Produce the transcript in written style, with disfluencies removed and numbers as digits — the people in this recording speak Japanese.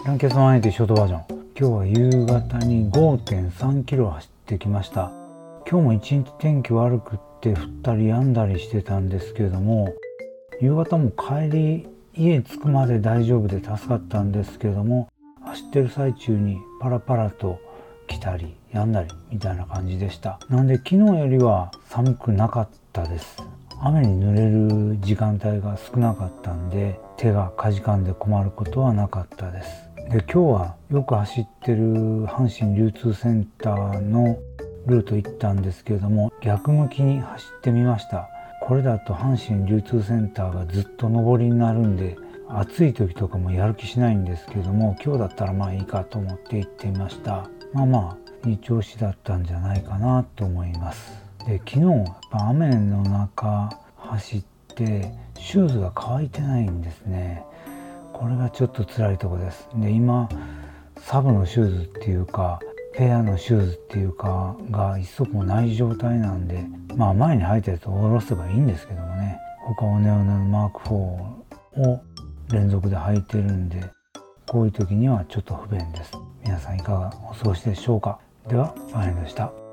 ランケス180ショートバージョン。今日は夕方に 5.3 キロ走ってきました。今日も一日天気悪くって降ったり止んだりしてたんですけれども、夕方も帰り家着くまで大丈夫で助かったんですけれども、走ってる最中にパラパラと来たり止んだりみたいな感じでした。なんで昨日よりは寒くなかったです。雨に濡れる時間帯が少なかったんで、手がかじかんで困ることはなかったです。で、今日はよく走ってる阪神流通センターのルート行ったんですけれども、逆向きに走ってみました。これだと阪神流通センターがずっと上りになるんで、暑い時とかもやる気しないんですけれども、今日だったらまあいいかと思って行ってみました。まあいい調子だったんじゃないかなと思います。で、昨日やっぱ雨の中走ってシューズが乾いてないんですね。これがちょっと辛いところです。で、今サブのシューズっていうかペアのシューズっていうかが一足もない状態なんで、まあ前に履いたやつを下ろせばいいんですけどもね、他オネオネのマーク4を連続で履いてるんで、こういう時にはちょっと不便です。皆さんいかがお過ごしでしょうか。では、バイでした。